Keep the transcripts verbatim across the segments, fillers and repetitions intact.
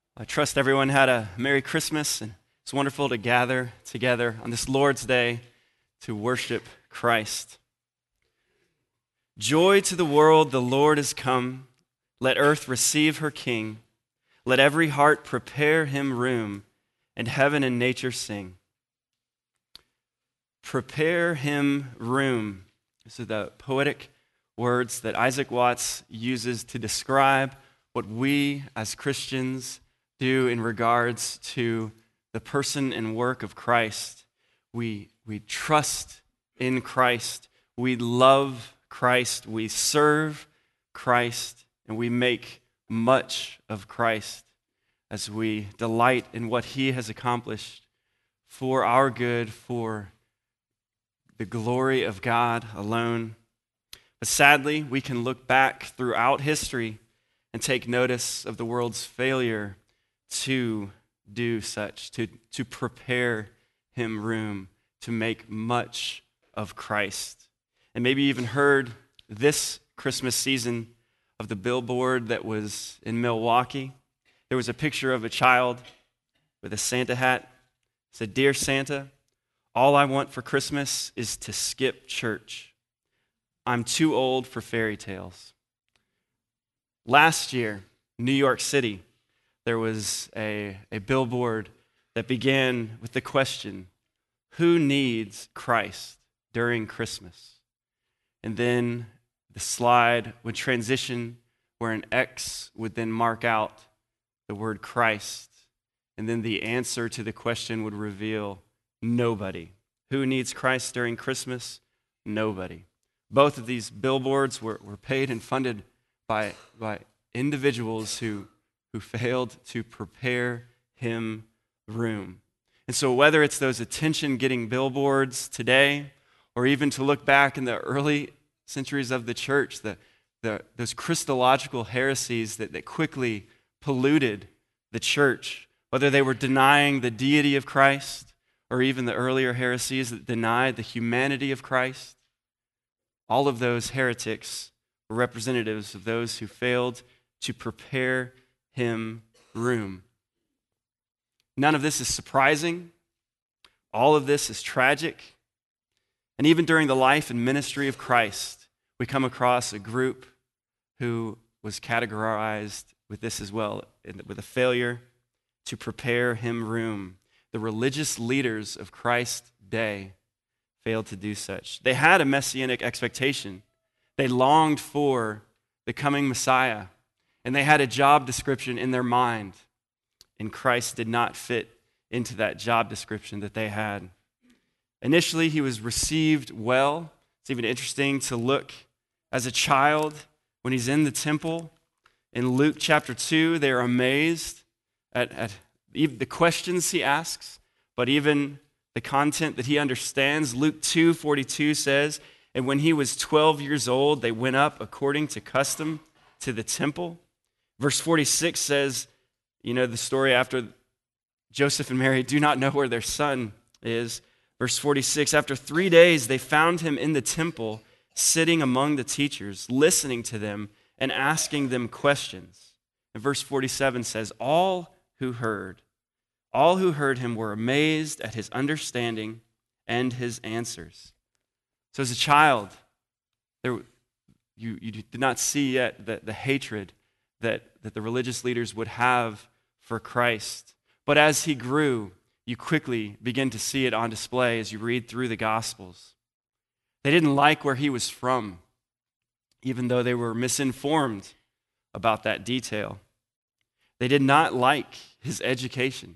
I trust everyone had a Merry Christmas, and it's wonderful to gather together on this Lord's Day to worship Christ. Joy to the world, the Lord is come. Let earth receive her King. Let every heart prepare him room, and heaven and nature sing. Prepare him room. These are the poetic words that Isaac Watts uses to describe what we as Christians do in regards to the person and work of Christ. We, we trust in Christ. We love Christ. We serve Christ. And we make much of Christ as we delight in what he has accomplished for our good, for the glory of God alone. But sadly, we can look back throughout history and take notice of the world's failure to do such, to, to prepare him room, to make much of Christ. And maybe even heard this Christmas season of the billboard that was in Milwaukee. There was a picture of a child with a Santa hat. It said, "Dear Santa, all I want for Christmas is to skip church. I'm too old for fairy tales." Last year, New York City, there was a, a billboard that began with the question, who needs Christ during Christmas? And then the slide would transition where an X would then mark out the word Christ. And then the answer to the question would reveal nobody. Who needs Christ during Christmas? Nobody. Both of these billboards were, were paid and funded by, by individuals who who failed to prepare him room. And so whether it's those attention-getting billboards today, or even to look back in the early centuries of the church, the, the, those Christological heresies that, that quickly polluted the church, whether they were denying the deity of Christ, or even the earlier heresies that denied the humanity of Christ, all of those heretics were representatives of those who failed to prepare him room. None of this is surprising. All of this is tragic. And even during the life and ministry of Christ, we come across a group who was categorized with this as well, with a failure to prepare him room. The religious leaders of Christ's day failed to do such. They had a messianic expectation. They longed for the coming Messiah. And they had a job description in their mind, and Christ did not fit into that job description that they had. Initially, he was received well. It's even interesting to look as a child when he's in the temple. In Luke chapter two, they are amazed at, at the questions he asks, but even the content that he understands. Luke two forty-two says, "And when he was twelve years old, they went up according to custom to the temple." Verse forty-six says, you know, the story after Joseph and Mary do not know where their son is. Verse forty-six, "After three days they found him in the temple, sitting among the teachers, listening to them and asking them questions." And verse forty-seven says, all who heard, all who heard him were amazed at his understanding and his answers. So as a child, there, you, you did not see yet the, the hatred That, that the religious leaders would have for Christ. But as he grew, you quickly begin to see it on display as you read through the Gospels. They didn't like where he was from, even though they were misinformed about that detail. They did not like his education.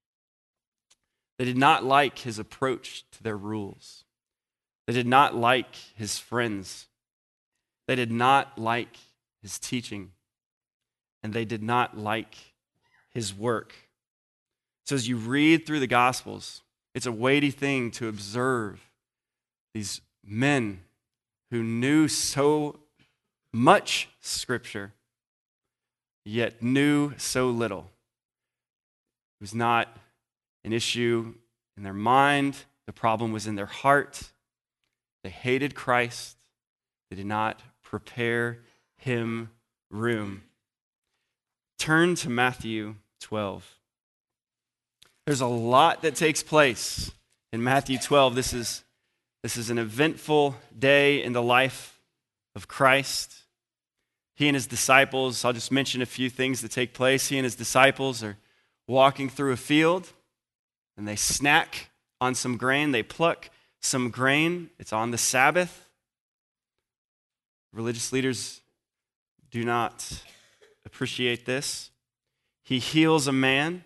They did not like his approach to their rules. They did not like his friends. They did not like his teaching. And they did not like his work. So as you read through the Gospels, it's a weighty thing to observe these men who knew so much Scripture, yet knew so little. It was not an issue in their mind. The problem was in their heart. They hated Christ. They did not prepare him room. Turn to Matthew twelve. There's a lot that takes place in Matthew twelve. This is, this is an eventful day in the life of Christ. He and his disciples, I'll just mention a few things that take place. He and his disciples are walking through a field, and they snack on some grain. They pluck some grain. It's on the Sabbath. Religious leaders do not appreciate this. He heals a man.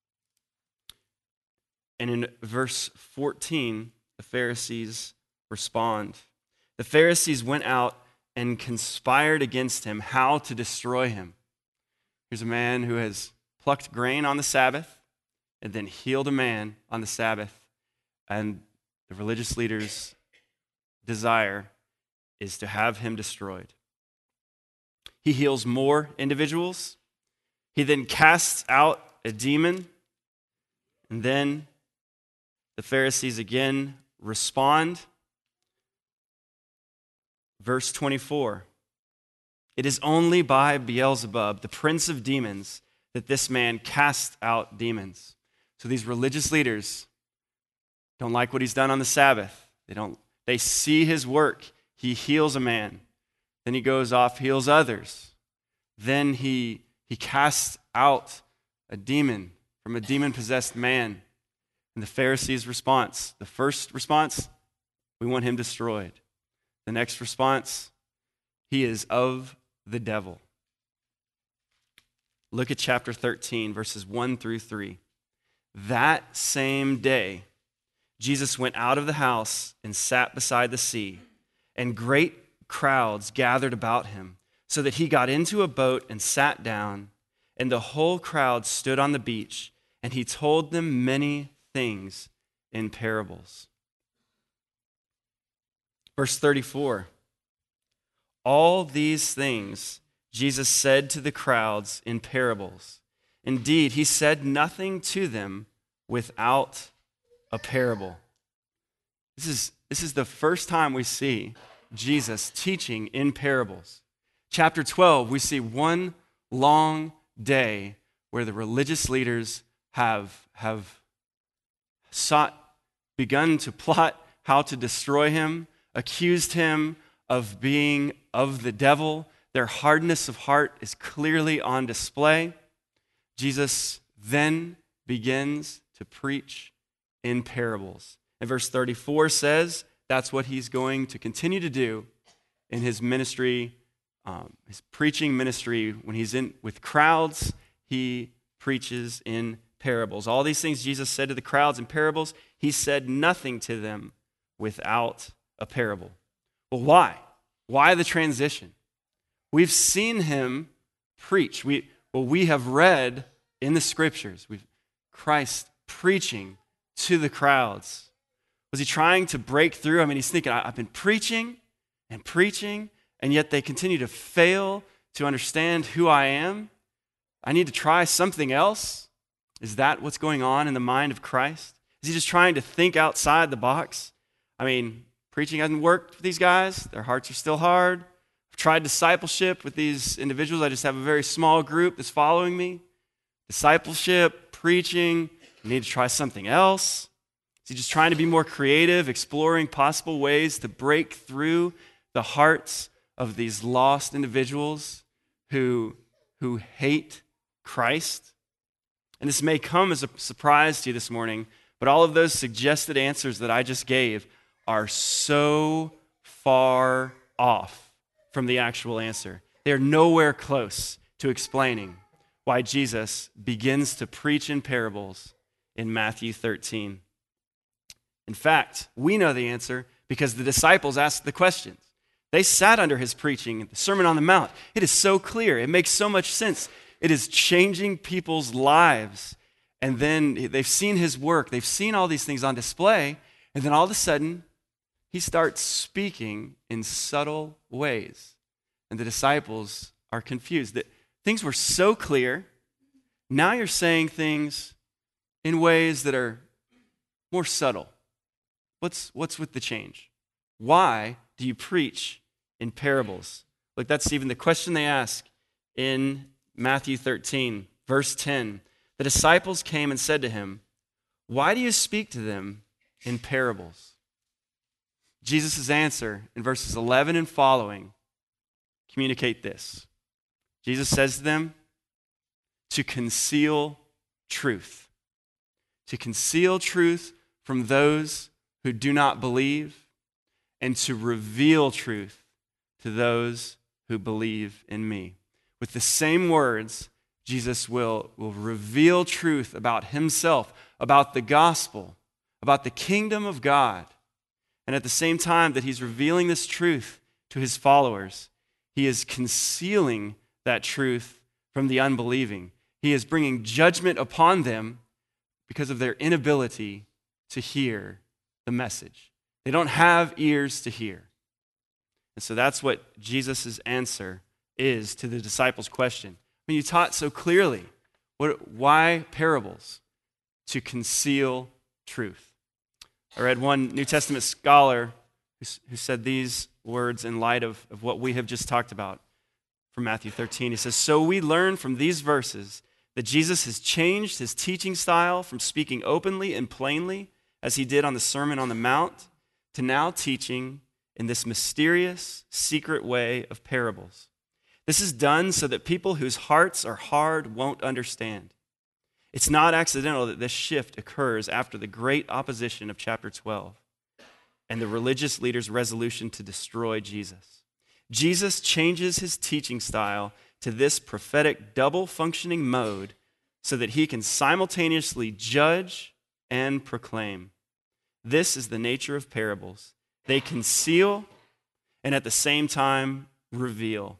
And in verse fourteen, the Pharisees respond. The Pharisees went out and conspired against him how to destroy him. Here's a man who has plucked grain on the Sabbath and then healed a man on the Sabbath. And the religious leaders' desire is to have him destroyed. He heals more individuals. He then casts out a demon. And then the Pharisees again respond. Verse twenty-four, it is only by Beelzebub, the prince of demons, that this man casts out demons. So these religious leaders don't like what he's done on the Sabbath. They don't. They see his work. He heals a man. Then he goes off, heals others. Then he, he casts out a demon from a demon-possessed man. And the Pharisees' response, the first response, we want him destroyed. The next response, he is of the devil. Look at chapter thirteen, verses one through three. That same day, Jesus went out of the house and sat beside the sea, and great crowds gathered about him, so that he got into a boat and sat down, and the whole crowd stood on the beach, and he told them many things in parables. Verse thirty-four, all these things Jesus said to the crowds in parables. Indeed, he said nothing to them without a parable. This is, this is the first time we see Jesus teaching in parables. Chapter twelve, we see one long day where the religious leaders have, have sought, begun to plot how to destroy him, accused him of being of the devil. Their hardness of heart is clearly on display. Jesus then begins to preach in parables. And verse thirty-four says that's what he's going to continue to do in his ministry, um, his preaching ministry. When he's in with crowds, he preaches in parables. All these things Jesus said to the crowds in parables, he said nothing to them without a parable. Well, why? Why the transition? We've seen him preach. We, well, we have read in the scriptures, we've Christ preaching to the crowds. Was he trying to break through? I mean, he's thinking, I've been preaching and preaching, and yet they continue to fail to understand who I am. I need to try something else. Is that what's going on in the mind of Christ? Is he just trying to think outside the box? I mean, preaching hasn't worked for these guys. Their hearts are still hard. I've tried discipleship with these individuals. I just have a very small group that's following me. Discipleship, preaching, I need to try something else. Is he just trying to be more creative, exploring possible ways to break through the hearts of these lost individuals who, who hate Christ? And this may come as a surprise to you this morning, but all of those suggested answers that I just gave are so far off from the actual answer. They are nowhere close to explaining why Jesus begins to preach in parables in Matthew thirteen. In fact, we know the answer because the disciples asked the questions. They sat under his preaching, the Sermon on the Mount. It is so clear. It makes so much sense. It is changing people's lives. And then they've seen his work. They've seen all these things on display. And then all of a sudden, he starts speaking in subtle ways. And the disciples are confused. That things were so clear. Now you're saying things in ways that are more subtle. What's, what's with the change? Why do you preach in parables? Look, that's even the question they ask in Matthew thirteen, verse ten. the disciples came and said to him, "Why do you speak to them in parables?" Jesus' answer in verses eleven and following communicate this. Jesus says to them, to conceal truth. To conceal truth from those who do not believe, and to reveal truth to those who believe in me. With the same words, Jesus will, will reveal truth about himself, about the gospel, about the kingdom of God. And at the same time that he's revealing this truth to his followers, he is concealing that truth from the unbelieving. He is bringing judgment upon them because of their inability to hear the message. They don't have ears to hear. And so that's what Jesus' answer is to the disciples' question. When you taught so clearly, what, why parables? To conceal truth. I read one New Testament scholar who, who said these words in light of, of what we have just talked about from Matthew thirteen. He says, "So we learn from these verses that Jesus has changed his teaching style from speaking openly and plainly, as he did on the Sermon on the Mount, to now teaching in this mysterious, secret way of parables. This is done so that people whose hearts are hard won't understand. It's not accidental that this shift occurs after the great opposition of chapter twelve and the religious leaders' resolution to destroy Jesus. Jesus changes his teaching style to this prophetic double-functioning mode so that he can simultaneously judge and proclaim. This is the nature of parables. They conceal and at the same time reveal.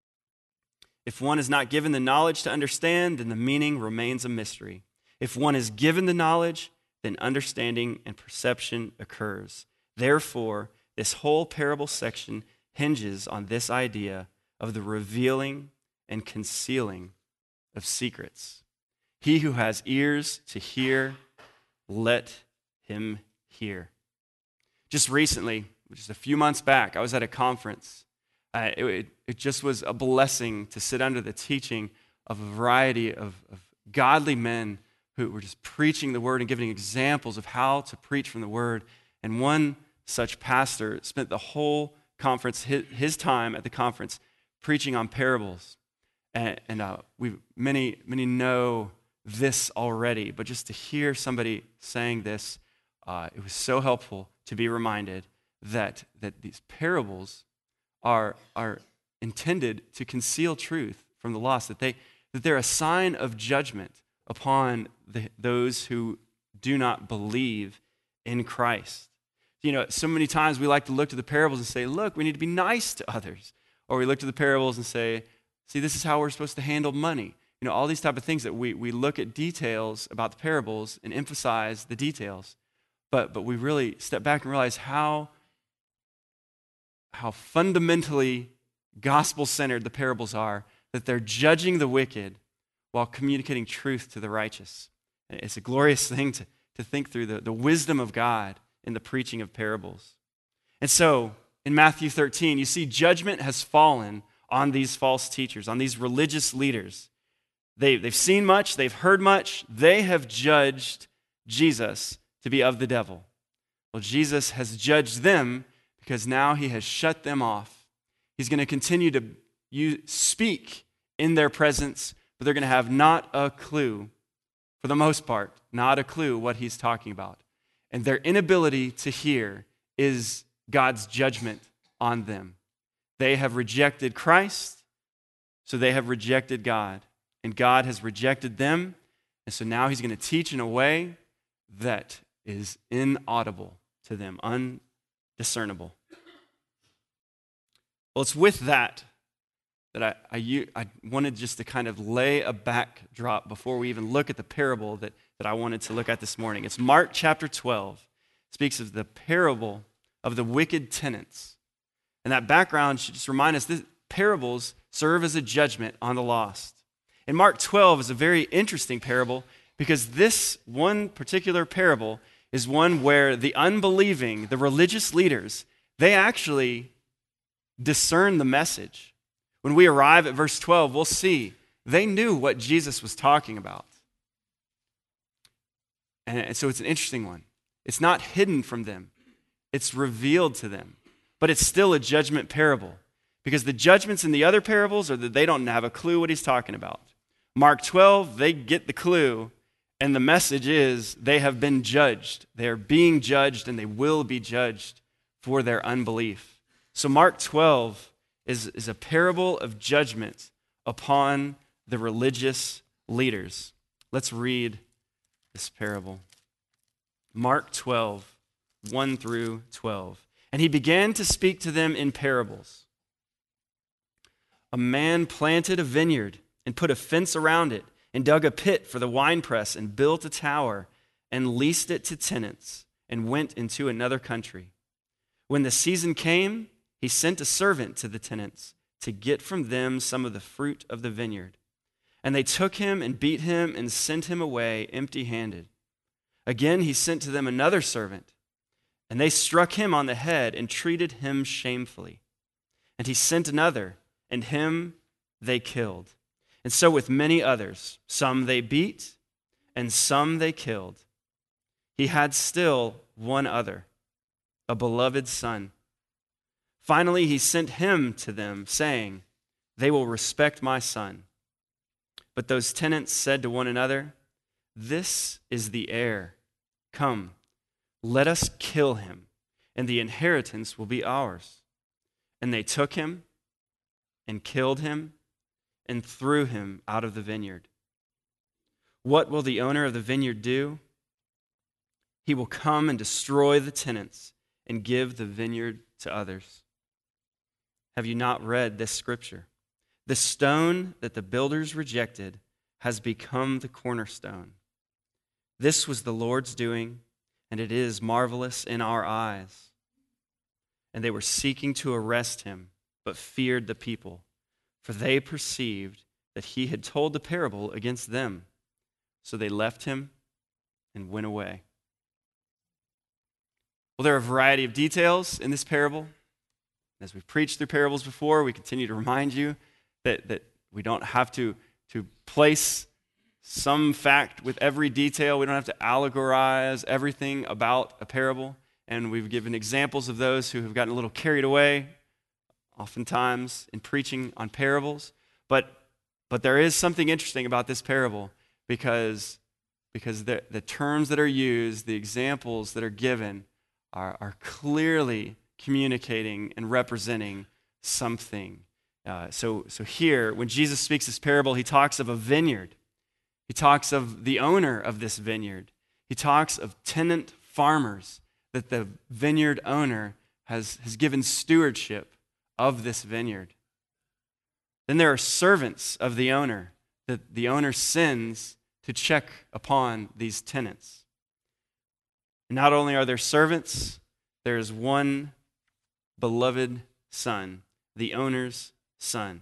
If one is not given the knowledge to understand, then the meaning remains a mystery. If one is given the knowledge, then understanding and perception occurs. Therefore, this whole parable section hinges on this idea of the revealing and concealing of secrets. He who has ears to hear, let him hear. Just recently, just a few months back, I was at a conference. Uh, it, it just was a blessing to sit under the teaching of a variety of, of godly men who were just preaching the word and giving examples of how to preach from the word. And one such pastor spent the whole conference, his, his time at the conference, preaching on parables. And, and uh, we many many know this already, but just to hear somebody saying this, uh, it was so helpful to be reminded that that these parables are are intended to conceal truth from the lost, that they that they're a sign of judgment upon the, those who do not believe in Christ. You know, so many times we like to look to the parables and say, look, we need to be nice to others. Or we look to the parables and say, see, this is how we're supposed to handle money. You know, all these type of things that we, we look at details about the parables and emphasize the details. But but we really step back and realize how, how fundamentally gospel-centered the parables are, that they're judging the wicked while communicating truth to the righteous. It's a glorious thing to, to think through the, the wisdom of God in the preaching of parables. And so, in Matthew thirteen, you see judgment has fallen on these false teachers, on these religious leaders. They, they've seen much, they've heard much, they have judged Jesus to be of the devil. Well, Jesus has judged them because now he has shut them off. He's going to continue to use, speak in their presence, but they're going to have not a clue, for the most part, not a clue what he's talking about. And their inability to hear is God's judgment on them. They have rejected Christ, so they have rejected God. And God has rejected them, and so now he's going to teach in a way that is inaudible to them, undiscernible. Well, it's with that that I, I, I wanted just to kind of lay a backdrop before we even look at the parable that, that I wanted to look at this morning. It's Mark chapter twelve. It speaks of the parable of the wicked tenants. And that background should just remind us that parables serve as a judgment on the lost. And Mark twelve is a very interesting parable because this one particular parable is one where the unbelieving, the religious leaders, they actually discern the message. When we arrive at verse twelve, we'll see they knew what Jesus was talking about. And, and so it's an interesting one. It's not hidden from them. It's revealed to them. But it's still a judgment parable, because the judgments in the other parables are that they don't have a clue what he's talking about. Mark twelve, they get the clue, and the message is they have been judged. They are being judged, and they will be judged for their unbelief. So Mark twelve is, is a parable of judgment upon the religious leaders. Let's read this parable. Mark twelve, one through twelve. And he began to speak to them in parables. A man planted a vineyard and put a fence around it and dug a pit for the winepress and built a tower and leased it to tenants and went into another country. When the season came, he sent a servant to the tenants to get from them some of the fruit of the vineyard. And they took him and beat him and sent him away empty-handed. Again, he sent to them another servant, and they struck him on the head and treated him shamefully. And he sent another, and him they killed. And so with many others, some they beat, and some they killed. He had still one other, a beloved son. Finally, he sent him to them, saying, "They will respect my son." But those tenants said to one another, "This is the heir. Come, let us kill him, and the inheritance will be ours." And they took him and killed him and threw him out of the vineyard. What will the owner of the vineyard do? He will come and destroy the tenants and give the vineyard to others. Have you not read this scripture? The stone that the builders rejected has become the cornerstone. This was the Lord's doing, and it is marvelous in our eyes. And they were seeking to arrest him, but feared the people, for they perceived that he had told the parable against them. So they left him and went away. Well, there are a variety of details in this parable. As we've preached through parables before, we continue to remind you that, that we don't have to, to place some fact with every detail. We don't have to allegorize everything about a parable. And we've given examples of those who have gotten a little carried away, oftentimes, in preaching on parables. But, but there is something interesting about this parable, because, because the, the terms that are used, the examples that are given, are, are clearly communicating and representing something. Uh, so, so here, when Jesus speaks this parable, he talks of a vineyard. He talks of the owner of this vineyard. He talks of tenant farmers, that the vineyard owner has, has given stewardship of this vineyard. Then there are servants of the owner that the owner sends to check upon these tenants. And not only are there servants, there is one beloved son, the owner's son.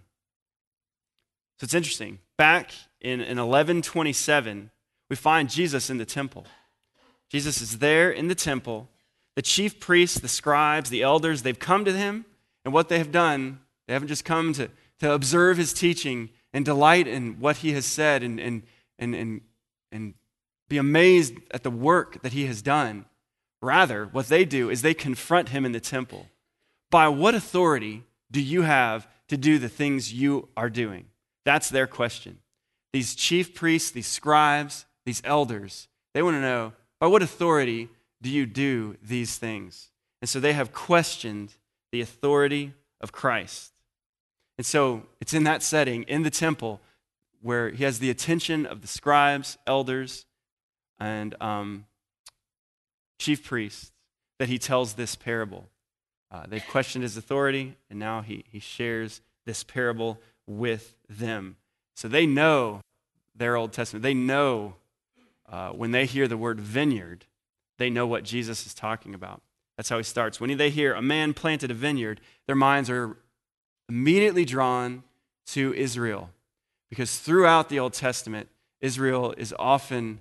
So it's interesting. Back in, in eleven twenty-seven, we find Jesus in the temple. Jesus is there in the temple. The chief priests, the scribes, the elders, they've come to him, and what they have done, they haven't just come to, to observe his teaching and delight in what he has said and, and, and, and, and be amazed at the work that he has done. Rather, what they do is they confront him in the temple. By what authority do you have to do the things you are doing? That's their question. These chief priests, these scribes, these elders, they want to know, by what authority do you do these things? And so they have questioned the authority of Christ. And so it's in that setting, in the temple, where he has the attention of the scribes, elders, and um, chief priests, that he tells this parable. Uh, they've questioned his authority, and now he, he shares this parable with them. So they know their Old Testament. They know uh, when they hear the word vineyard, they know what Jesus is talking about. That's how he starts. When they hear a man planted a vineyard, their minds are immediately drawn to Israel, because throughout the Old Testament, Israel is often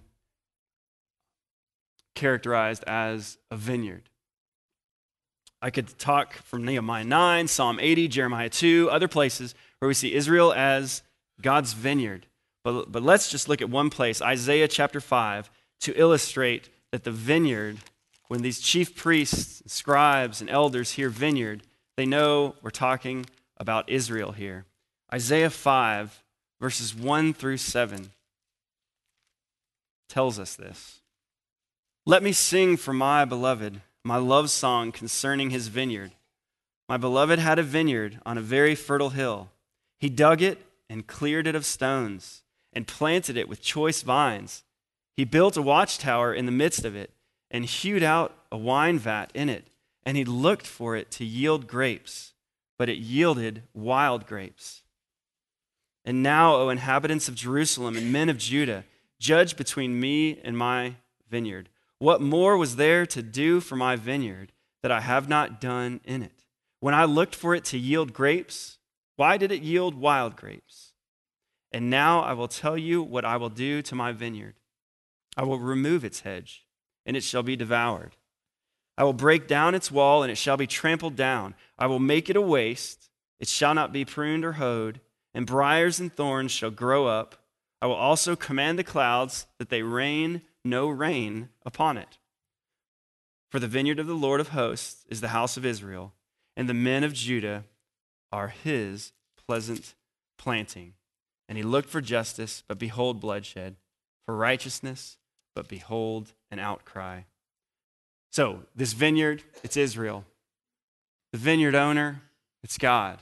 characterized as a vineyard. I could talk from Nehemiah nine, Psalm eighty, Jeremiah two, other places where we see Israel as God's vineyard. But, but let's just look at one place, Isaiah chapter five. to illustrate that the vineyard, when these chief priests, scribes, and elders hear vineyard, they know we're talking about Israel here. Isaiah five, verses one through seven tells us this. Let me sing for my beloved my love song concerning his vineyard. My beloved had a vineyard on a very fertile hill. He dug it and cleared it of stones and planted it with choice vines. He built a watchtower in the midst of it and hewed out a wine vat in it, and he looked for it to yield grapes, but it yielded wild grapes. And now, O inhabitants of Jerusalem and men of Judah, judge between me and my vineyard. What more was there to do for my vineyard that I have not done in it? When I looked for it to yield grapes, why did it yield wild grapes? And now I will tell you what I will do to my vineyard. I will remove its hedge, and it shall be devoured. I will break down its wall, and it shall be trampled down. I will make it a waste. It shall not be pruned or hoed, and briars and thorns shall grow up. I will also command the clouds that they rain no rain upon it. For the vineyard of the Lord of hosts is the house of Israel, and the men of Judah are his pleasant planting. And he looked for justice, but behold bloodshed, for righteousness, but behold an outcry. So, this vineyard, it's Israel. The vineyard owner, it's God.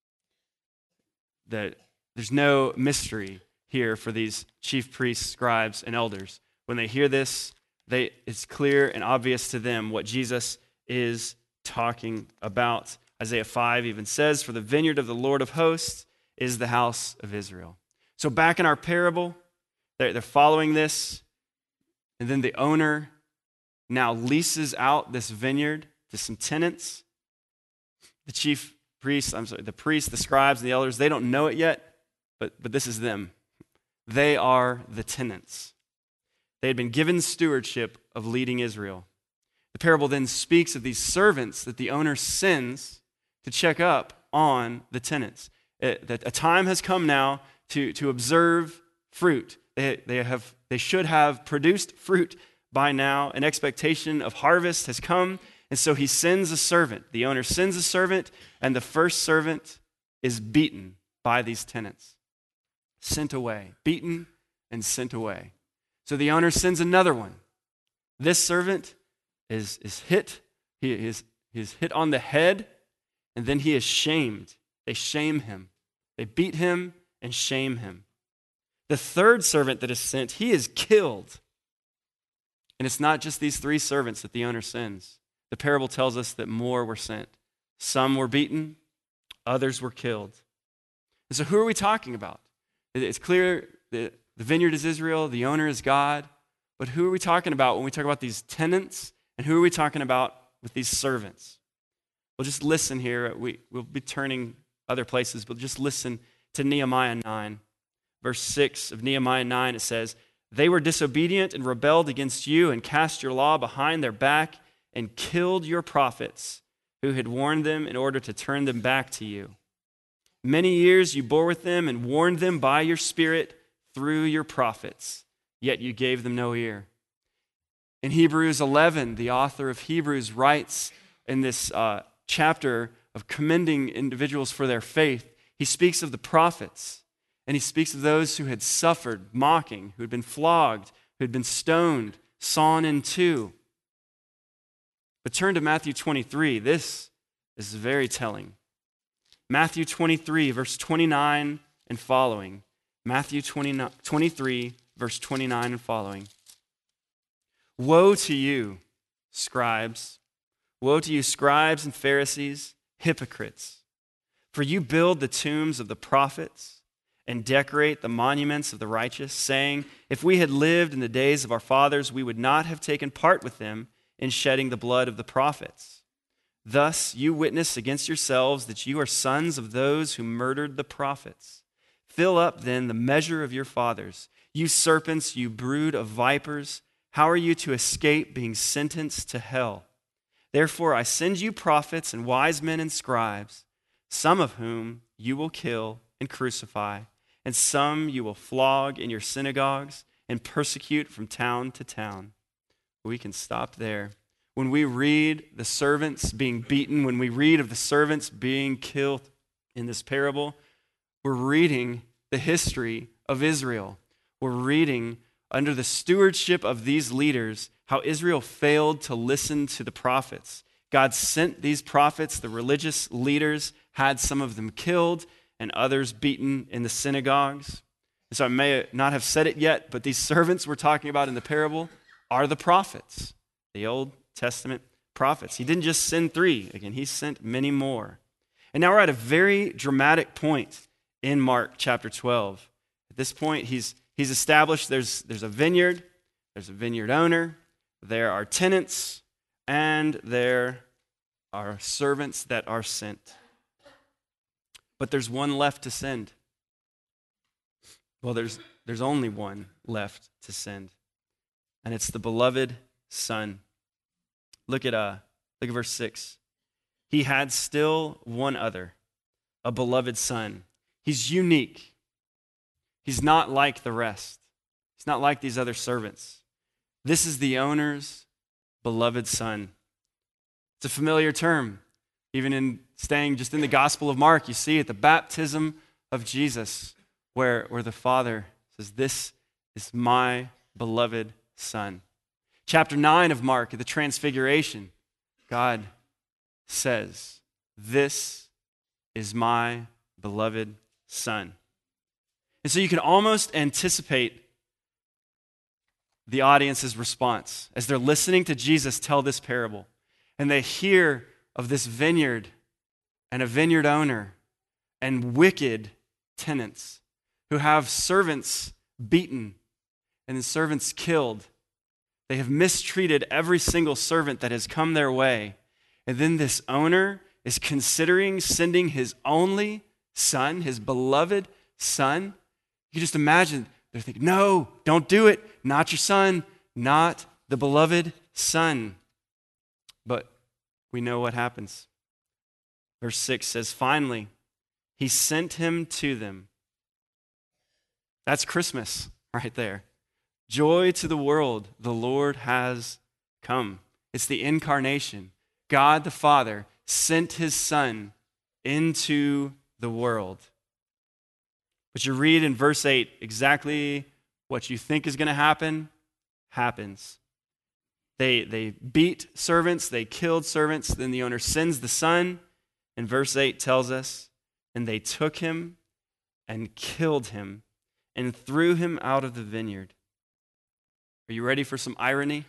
The, there's no mystery here for these chief priests, scribes, and elders. When they hear this, they, it's clear and obvious to them what Jesus is talking about. Isaiah five even says, for the vineyard of the Lord of hosts is the house of Israel. So back in our parable, they're, they're following this, and then the owner now leases out this vineyard to some tenants. The chief priests, I'm sorry, the priests, the scribes, and the elders, they don't know it yet, but, but this is them. They are the tenants. They had been given stewardship of leading Israel. The parable then speaks of these servants that the owner sends to check up on the tenants. It, that a time has come now to, to observe fruit. They, they, have, they should have produced fruit by now. An expectation of harvest has come, and so he sends a servant. The owner sends a servant, and the first servant is beaten by these tenants. Sent away. Beaten and sent away. So the owner sends another one. This servant is, is hit. He is, he is hit on the head, and then he is shamed. They shame him. They beat him and shame him. The third servant that is sent, he is killed. And it's not just these three servants that the owner sends. The parable tells us that more were sent. Some were beaten, others were killed. And so who are we talking about? It's clear that the vineyard is Israel, the owner is God, but who are we talking about when we talk about these tenants, and who are we talking about with these servants? Well, just listen here. We, we'll be turning other places, but just listen to Nehemiah nine. Verse six of Nehemiah nine, it says, they were disobedient and rebelled against you and cast your law behind their back and killed your prophets who had warned them in order to turn them back to you. Many years you bore with them and warned them by your spirit through your prophets, yet you gave them no ear. In Hebrews eleven, the author of Hebrews writes in this uh, chapter of commending individuals for their faith, he speaks of the prophets, and he speaks of those who had suffered mocking, who had been flogged, who had been stoned, sawn in two. But turn to Matthew twenty-three. This is very telling. Matthew twenty-three, verse twenty-nine and following. Matthew twenty-three, verse twenty-nine and following. Woe to you, scribes. Woe to you, scribes and Pharisees, hypocrites. For you build the tombs of the prophets and decorate the monuments of the righteous, saying, if we had lived in the days of our fathers, we would not have taken part with them in shedding the blood of the prophets. Thus you witness against yourselves that you are sons of those who murdered the prophets. Fill up then the measure of your fathers. You serpents, you brood of vipers, how are you to escape being sentenced to hell? Therefore I send you prophets and wise men and scribes, some of whom you will kill and crucify, and some you will flog in your synagogues and persecute from town to town. We can stop there. When we read the servants being beaten, when we read of the servants being killed in this parable, we're reading the history of Israel. We're reading under the stewardship of these leaders how Israel failed to listen to the prophets. God sent these prophets, the religious leaders had some of them killed and others beaten in the synagogues. And so I may not have said it yet, but these servants we're talking about in the parable are the prophets, the Old Testament prophets. He didn't just send three. Again, he sent many more. And now we're at a very dramatic point in Mark chapter twelve. At this point, he's he's established there's, there's a vineyard, there's a vineyard owner, there are tenants, and there are servants that are sent. But there's one left to send. Well, there's there's only one left to send. And it's the beloved Son. Look at uh look at verse six. He had still one other, a beloved son. He's unique. He's not like the rest. He's not like these other servants. This is the owner's beloved son. It's a familiar term. Even in staying just in the Gospel of Mark, you see at the baptism of Jesus, where, where the Father says, "This is my beloved Son." Chapter nine of Mark, at the Transfiguration, God says, "This is my beloved Son." And so you can almost anticipate the audience's response as they're listening to Jesus tell this parable, and they hear of this vineyard and a vineyard owner and wicked tenants who have servants beaten and the servants killed. They have mistreated every single servant that has come their way. And then this owner is considering sending his only son, his beloved son. You can just imagine, they're thinking, no, don't do it. Not your son, not the beloved son. But we know what happens. Verse six says, finally, he sent him to them. That's Christmas right there. Joy to the world, the Lord has come. It's the incarnation. God the Father sent his Son into the world. But you read in verse eight, exactly what you think is going to happen, happens. They, they beat servants, they killed servants, then the owner sends the Son, and verse eight tells us, and they took him and killed him and threw him out of the vineyard. Are you ready for some irony?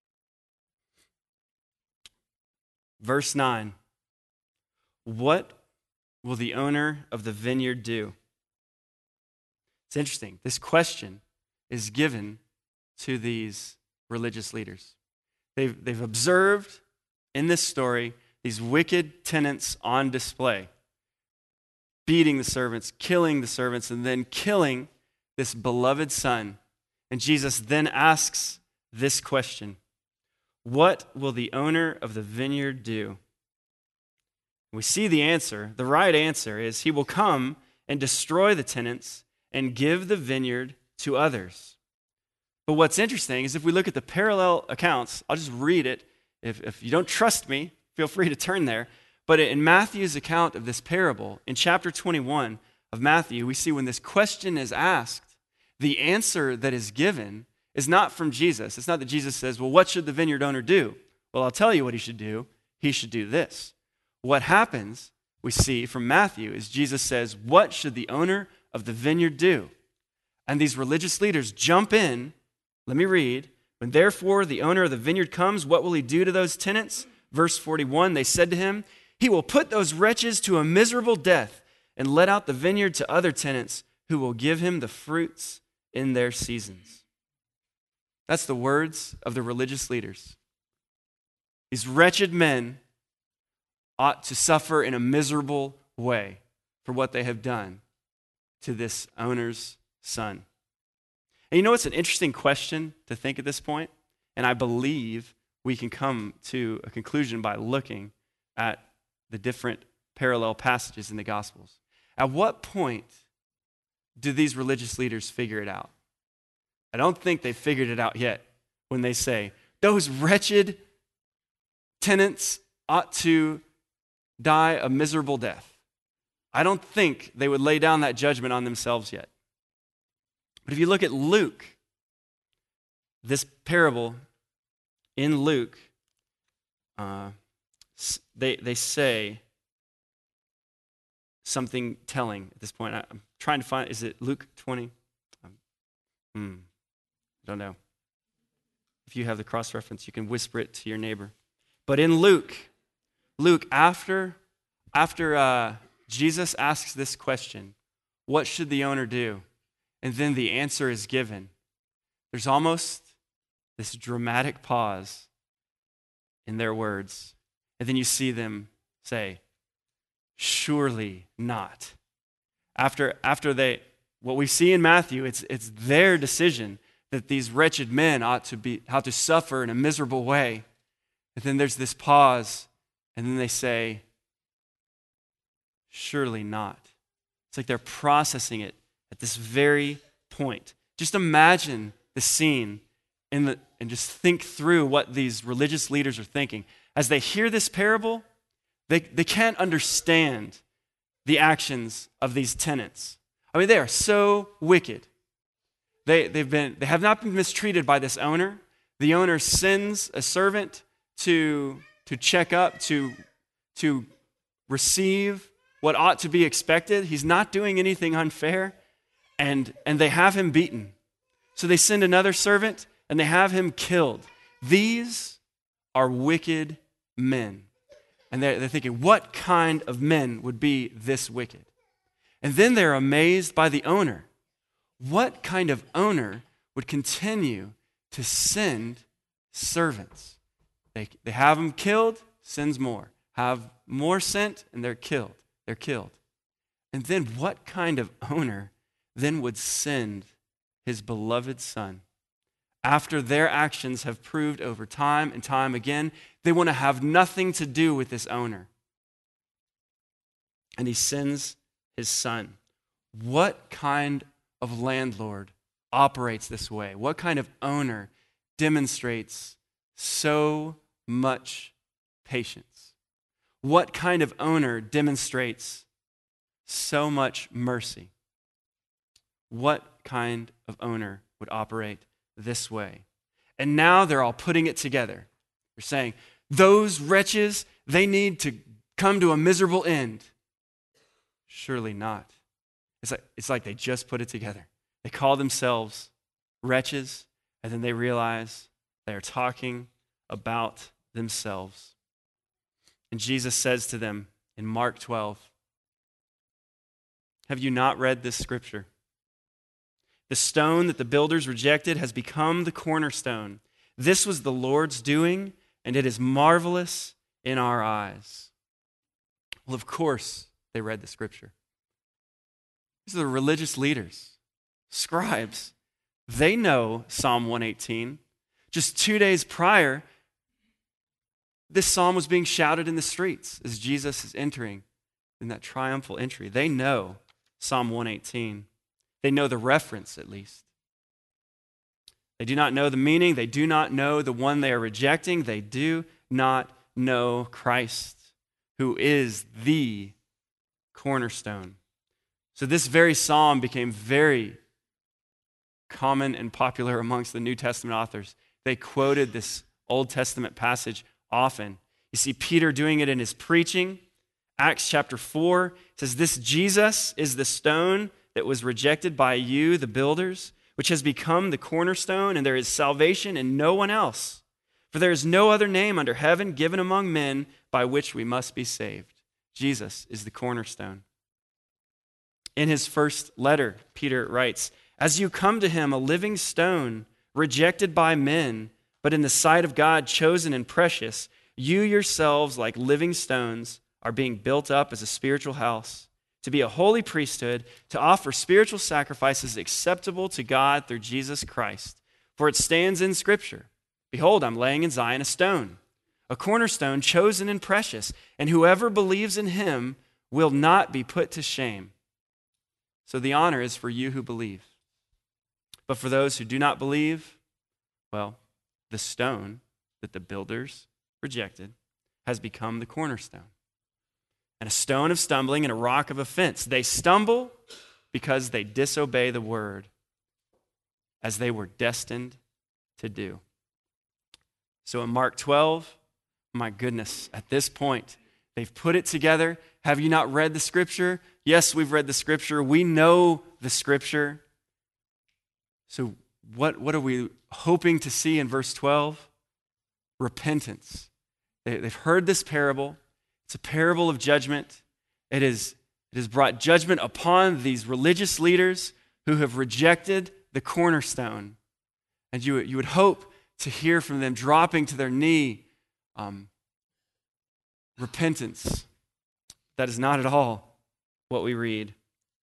Verse nine. What will the owner of the vineyard do? It's interesting. This question is given to these religious leaders. They've, they've observed in this story these wicked tenants on display, beating the servants, killing the servants, and then killing this beloved son. And Jesus then asks this question: what will the owner of the vineyard do? We see the answer. The right answer is he will come and destroy the tenants and give the vineyard to others. But what's interesting is if we look at the parallel accounts, I'll just read it. If, if you don't trust me, feel free to turn there. But in Matthew's account of this parable, in chapter twenty-one of Matthew, we see when this question is asked, the answer that is given is not from Jesus. It's not that Jesus says, well, what should the vineyard owner do? Well, I'll tell you what he should do. He should do this. What happens, we see from Matthew, is Jesus says, what should the owner of the vineyard do? And these religious leaders jump in. Let me read. When therefore the owner of the vineyard comes, what will he do to those tenants? Verse forty-one, they said to him, he will put those wretches to a miserable death and let out the vineyard to other tenants who will give him the fruits in their seasons. That's the words of the religious leaders. These wretched men ought to suffer in a miserable way for what they have done to this owner's son. And you know what's an interesting question to think at this point? And I believe we can come to a conclusion by looking at the different parallel passages in the Gospels. At what point do these religious leaders figure it out? I don't think they figured it out yet when they say, those wretched tenants ought to die a miserable death. I don't think they would lay down that judgment on themselves yet. But if you look at Luke, this parable in Luke, uh, they, they say something telling at this point. I, I'm trying to find, is it Luke twenty? Um, hmm, I don't know. If you have the cross-reference, you can whisper it to your neighbor. But in Luke, Luke, after, after uh, Jesus asks this question, what should the owner do? And then the answer is given. There's almost this dramatic pause in their words. And then you see them say, surely not. After, after they, what we see in Matthew, it's, it's their decision that these wretched men ought to be, how to suffer in a miserable way. And then there's this pause, and then they say, surely not. It's like they're processing it at this very point. Just imagine the scene in the, and just think through what these religious leaders are thinking. As they hear this parable, they, they can't understand the actions of these tenants. I mean, they are so wicked. They, they've been, they have not been mistreated by this owner. The owner sends a servant to, to check up, to, to receive what ought to be expected. He's not doing anything unfair, and, and they have him beaten. So they send another servant, and they have him killed. These are wicked men. And they're, they're thinking, what kind of men would be this wicked? And then they're amazed by the owner. What kind of owner would continue to send servants? They, they have them killed, sends more. Have more sent, and they're killed. They're killed. And then what kind of owner then would send his beloved son? After their actions have proved over time and time again, they want to have nothing to do with this owner. And he sends his son. What kind of landlord operates this way? What kind of owner demonstrates so much patience? What kind of owner demonstrates so much mercy? What kind of owner would operate this way? And now they're all putting it together. They're saying, those wretches, they need to come to a miserable end. Surely not. It's like, it's like they just put it together. They call themselves wretches, and then they realize they are talking about themselves. And Jesus says to them in Mark twelve, have you not read this scripture? The stone that the builders rejected has become the cornerstone. This was the Lord's doing, and it is marvelous in our eyes. Well, of course, they read the scripture. These are the religious leaders, scribes. They know Psalm one eighteen. Just two days prior, this psalm was being shouted in the streets as Jesus is entering in that triumphal entry. They know Psalm one eighteen. They know the reference, at least. They do not know the meaning. They do not know the one they are rejecting. They do not know Christ, who is the cornerstone. So this very psalm became very common and popular amongst the New Testament authors. They quoted this Old Testament passage often. You see Peter doing it in his preaching. Acts chapter four says, this Jesus is the stone that was rejected by you, the builders, which has become the cornerstone, and there is salvation in no one else. For there is no other name under heaven given among men by which we must be saved. Jesus is the cornerstone. In his first letter, Peter writes, as you come to him, a living stone, rejected by men, but in the sight of God, chosen and precious, you yourselves, like living stones, are being built up as a spiritual house, to be a holy priesthood, to offer spiritual sacrifices acceptable to God through Jesus Christ. For it stands in Scripture, behold, I'm laying in Zion a stone, a cornerstone chosen and precious, and whoever believes in him will not be put to shame. So the honor is for you who believe. But for those who do not believe, well, the stone that the builders rejected has become the cornerstone, and a stone of stumbling and a rock of offense. They stumble because they disobey the word, as they were destined to do. So in Mark twelve, my goodness, at this point, they've put it together. Have you not read the scripture? Yes, we've read the scripture. We know the scripture. So what, what are we hoping to see in verse twelve? Repentance. They, they've heard this parable. It's a parable of judgment. It is, it has brought judgment upon these religious leaders who have rejected the cornerstone. And you, you would hope to hear from them dropping to their knee, um, repentance. That is not at all what we read.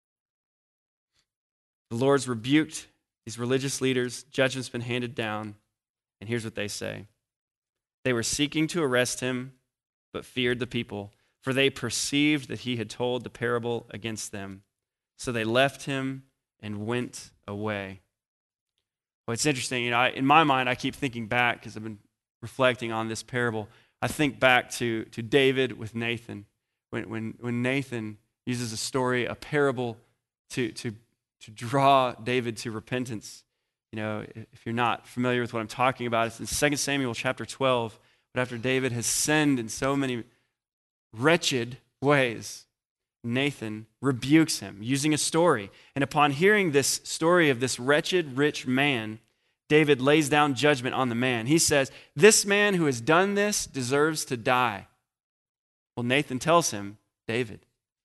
The Lord's rebuked these religious leaders. Judgment's been handed down. And here's what they say. They were seeking to arrest him, but feared the people, for they perceived that he had told the parable against them. So they left him and went away. Well, it's interesting. You know, I, in my mind, I keep thinking back, because I've been reflecting on this parable. I think back to, to David with Nathan. When, when, when Nathan uses a story, a parable, to, to, to draw David to repentance. You know, if you're not familiar with what I'm talking about, it's in Second Samuel chapter twelve. But after David has sinned in so many wretched ways, Nathan rebukes him using a story. And upon hearing this story of this wretched rich man, David lays down judgment on the man. He says, this man who has done this deserves to die. Well, Nathan tells him, David,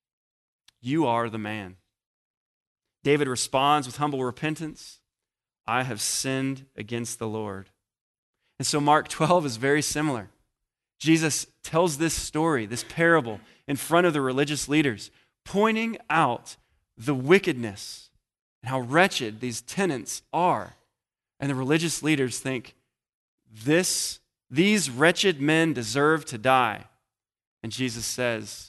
you are the man. David responds with humble repentance. I have sinned against the Lord. And so Mark twelve is very similar. Jesus tells this story, this parable, in front of the religious leaders, pointing out the wickedness and how wretched these tenants are. And the religious leaders think, this, these wretched men deserve to die. And Jesus says,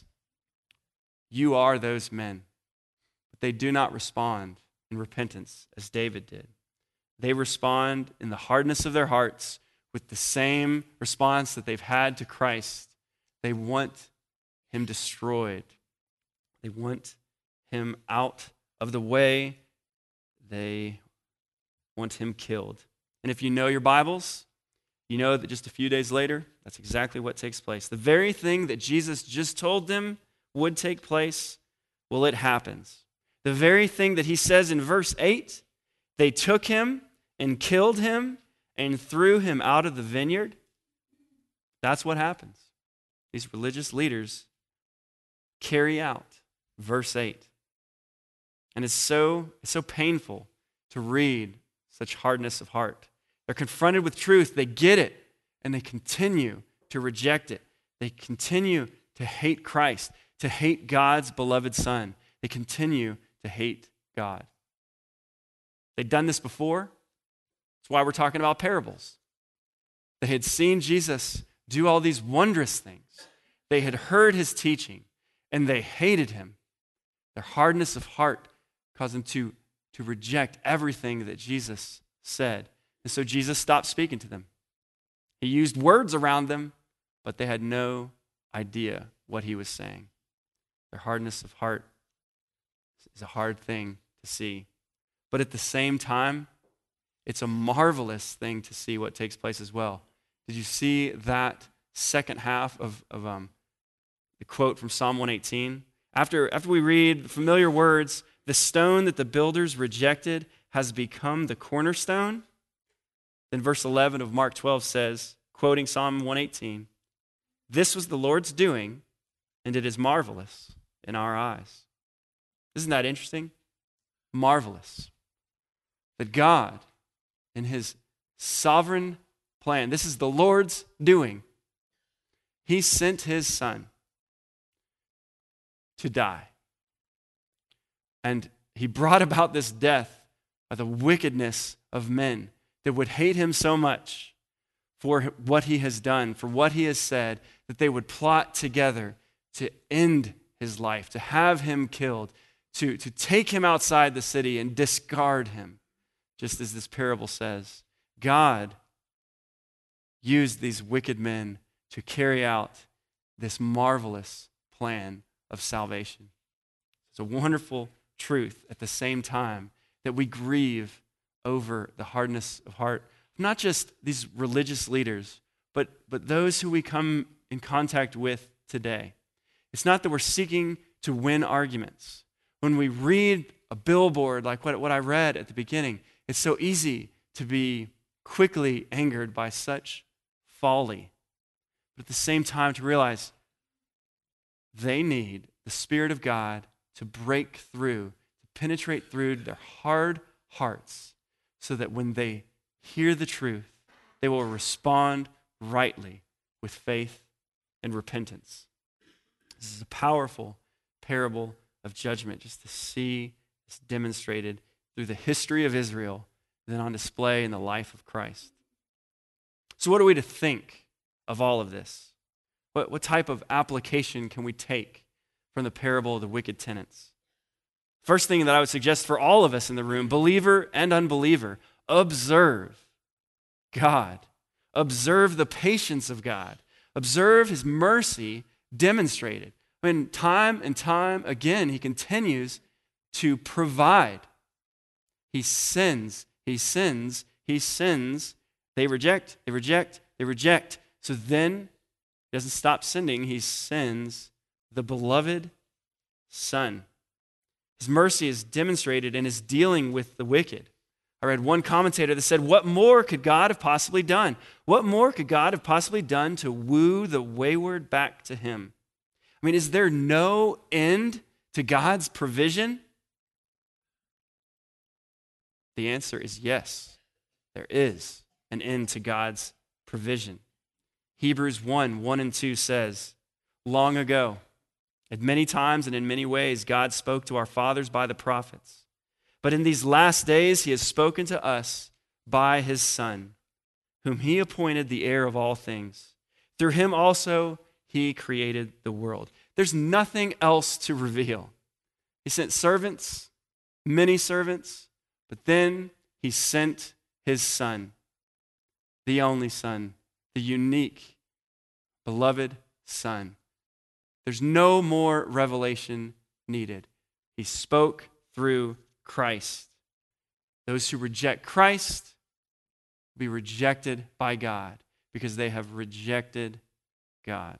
you are those men. But they do not respond in repentance as David did. They respond in the hardness of their hearts with the same response that they've had to Christ. They want him destroyed. They want him out of the way. They want him killed. And if you know your Bibles, you know that just a few days later, that's exactly what takes place. The very thing that Jesus just told them would take place, well, it happens. The very thing that he says in verse eight, they took him and killed him and threw him out of the vineyard. That's what happens. These religious leaders carry out verse eight. And it's so, it's so painful to read such hardness of heart. They're confronted with truth, they get it, and they continue to reject it. They continue to hate Christ, to hate God's beloved Son. They continue to hate God. They'd done this before. That's why we're talking about parables. They had seen Jesus do all these wondrous things. They had heard his teaching, and they hated him. Their hardness of heart caused them to, to reject everything that Jesus said. And so Jesus stopped speaking to them. He used words around them, but they had no idea what he was saying. Their hardness of heart is a hard thing to see. But at the same time, it's a marvelous thing to see what takes place as well. Did you see that second half of, of um, the quote from Psalm one eighteen? After, after we read the familiar words, the stone that the builders rejected has become the cornerstone. Then verse eleven of Mark twelve says, quoting Psalm one eighteen, this was the Lord's doing, and it is marvelous in our eyes. Isn't that interesting? Marvelous. That God, in his sovereign plan, this is the Lord's doing. He sent his Son to die. And he brought about this death by the wickedness of men that would hate him so much for what he has done, for what he has said, that they would plot together to end his life, to have him killed, to, to take him outside the city and discard him. just as this parable says. God used these wicked men to carry out this marvelous plan of salvation. It's a wonderful truth at the same time that we grieve over the hardness of heart, not just these religious leaders, but, but those who we come in contact with today. It's not that we're seeking to win arguments. When we read a billboard like what, what I read at the beginning, it's so easy to be quickly angered by such folly. But at the same time to realize they need the Spirit of God to break through, to penetrate through their hard hearts so that when they hear the truth, they will respond rightly with faith and repentance. This is a powerful parable of judgment, just to see this demonstrated through the history of Israel, then on display in the life of Christ. So what are we to think of all of this? What, what type of application can we take from the parable of the wicked tenants? First thing that I would suggest for all of us in the room, believer and unbeliever, observe God. Observe the patience of God. Observe his mercy demonstrated. When time and time again, he continues to provide. He sends, he sends, he sends. They reject, they reject, they reject. So then he doesn't stop sending. He sends the beloved Son. His mercy is demonstrated in his dealing with the wicked. I read one commentator that said, what more could God have possibly done? What more could God have possibly done to woo the wayward back to him? I mean, is there no end to God's provision? The answer is yes, there is an end to God's provision. Hebrews one, one and two says, long ago, at many times and in many ways, God spoke to our fathers by the prophets. But in these last days, he has spoken to us by his Son, whom he appointed the heir of all things. Through him also he created the world. There's nothing else to reveal. He sent servants, many servants, but then he sent his Son, the only Son, the unique, beloved Son. There's no more revelation needed. He spoke through Christ. Those who reject Christ will be rejected by God because they have rejected God.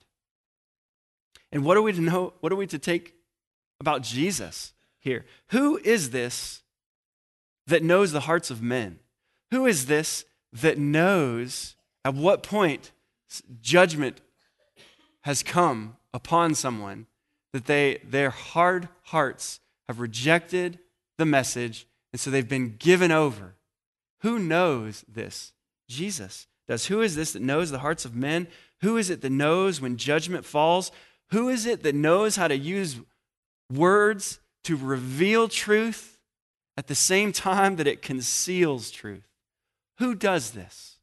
And what are we to know? What are we to take about Jesus here? Who is this that knows the hearts of men? Who is this that knows at what point judgment has come upon someone, that they their hard hearts have rejected the message, and so they've been given over? Who knows this? Jesus does. Who is this that knows the hearts of men? Who is it that knows when judgment falls? Who is it that knows how to use words to reveal truth at the same time that it conceals truth? Who does this?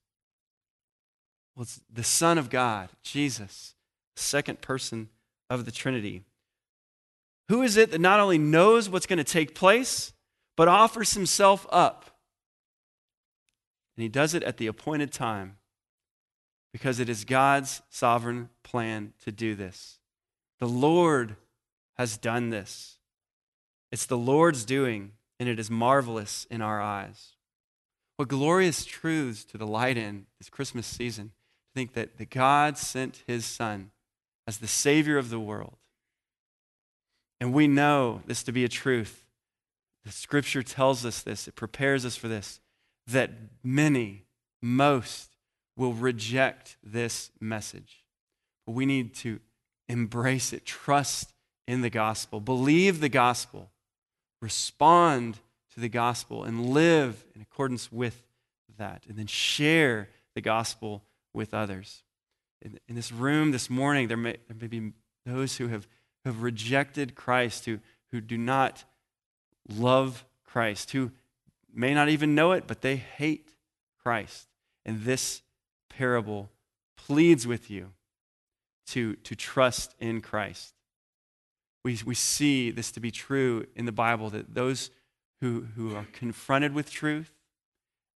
Well, it's the Son of God, Jesus, second person of the Trinity. Who is it that not only knows what's going to take place, but offers himself up? And he does it at the appointed time because it is God's sovereign plan to do this. The Lord has done this. It's the Lord's doing, and it is marvelous in our eyes. What glorious truths to delight in this Christmas season, to think that, that God sent his Son as the Savior of the world. And we know this to be a truth. The Scripture tells us this. It prepares us for this, that many, most, will reject this message. But we need to embrace it, trust in the gospel, believe the gospel, respond to the gospel, and live in accordance with that, and then share the gospel with others. In, in this room this morning, there may, there may be those who have, have rejected Christ, who, who do not love Christ, who may not even know it, but they hate Christ. And this parable pleads with you to, to trust in Christ. We, we see this to be true in the Bible, that those who, who are confronted with truth,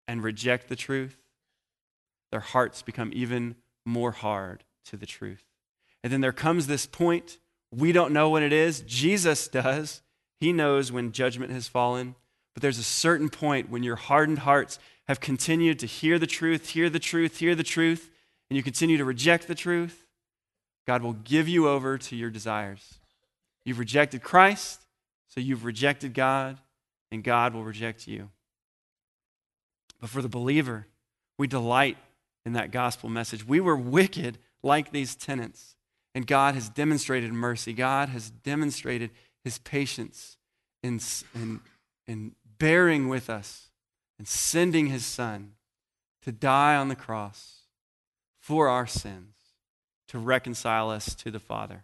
and reject the truth, their hearts become even more hard to the truth. And then there comes this point, we don't know when it is, Jesus does. He knows when judgment has fallen, but there's a certain point when your hardened hearts have continued to hear the truth, hear the truth, hear the truth, and you continue to reject the truth, God will give you over to your desires. You've rejected Christ, so you've rejected God, and God will reject you. But for the believer, we delight in that gospel message. We were wicked like these tenants, and God has demonstrated mercy. God has demonstrated his patience in, in, in bearing with us and sending his Son to die on the cross for our sins, to reconcile us to the Father.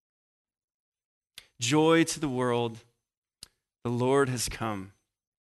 Joy to the world, the Lord has come.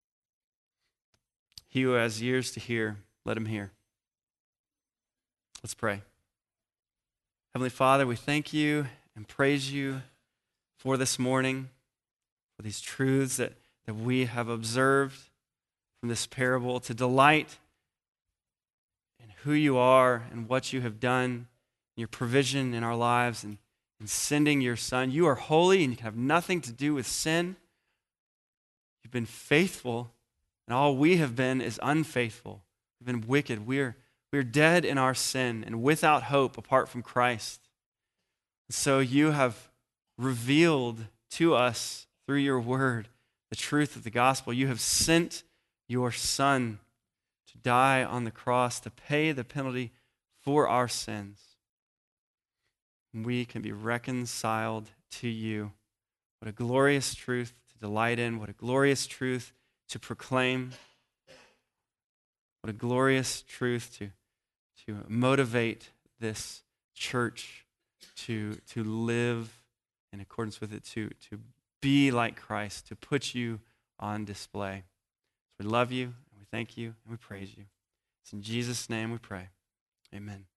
He who has ears to hear, let him hear. Let's pray. Heavenly Father, we thank you and praise you for this morning, for these truths that, that we have observed from this parable, to delight in who you are and what you have done, your provision in our lives, and, and sending your Son. You are holy and you can have nothing to do with sin. You've been faithful, and all we have been is unfaithful. We've been wicked. We're, we're dead in our sin and without hope apart from Christ. And so you have revealed to us through your word the truth of the gospel. You have sent your Son to die on the cross to pay the penalty for our sins. We can be reconciled to you. What a glorious truth to delight in. What a glorious truth to proclaim. What a glorious truth to, to motivate this church to, to live in accordance with it, to, to be like Christ, to put you on display. So we love you, and we thank you, and we praise you. It's in Jesus' name we pray. Amen.